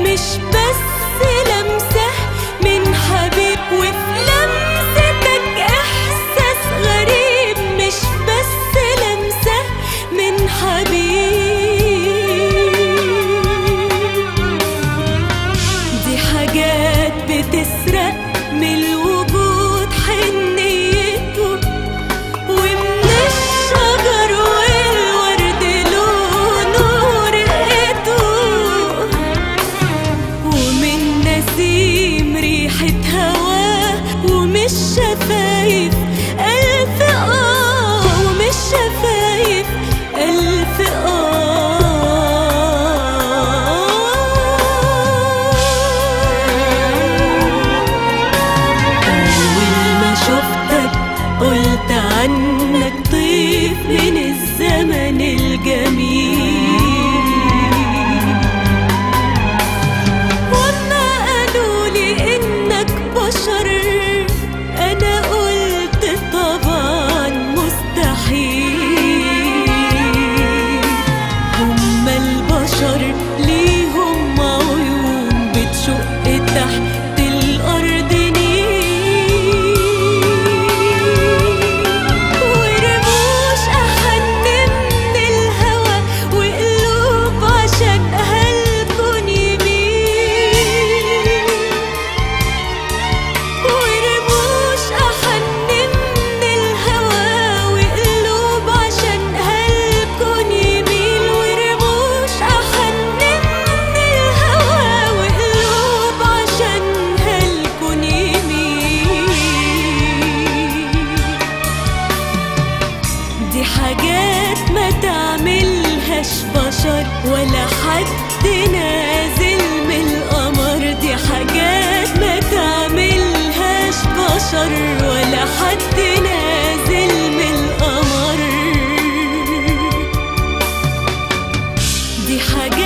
مش بس لمسة من حبيب، وفي لمستك إحساس غريب، مش بس لمسة من حبيب. دي حاجات بتسرق من الوجود حنيته، ومن الشجر والورد لونه رقته، ومن نسيم ريحة هواه، ومش شفايف ألف ومش شفايف ألف أول ما شفتك قلت عنك طيف من الزمن الجميل، وما قالولي إنك بشر أنا قلت طبعا مستحيل. هما البشر ليهم عيون بتشق تحت الأرض نيل، ورموش أحن من الهوى، وقلوب عشقها الكون يميل، ورموش أحن من الهوى، وقلوب عشقها الكون يميل، ورموش أحن من الهوى، وقلوب عشقها الكون يميل. دي حاجات ما تعملهاش بشر ولا حد نازل من القمر، دي حاجات ما تعملهاش بشر ولا حد نازل من القمر. دي حاجات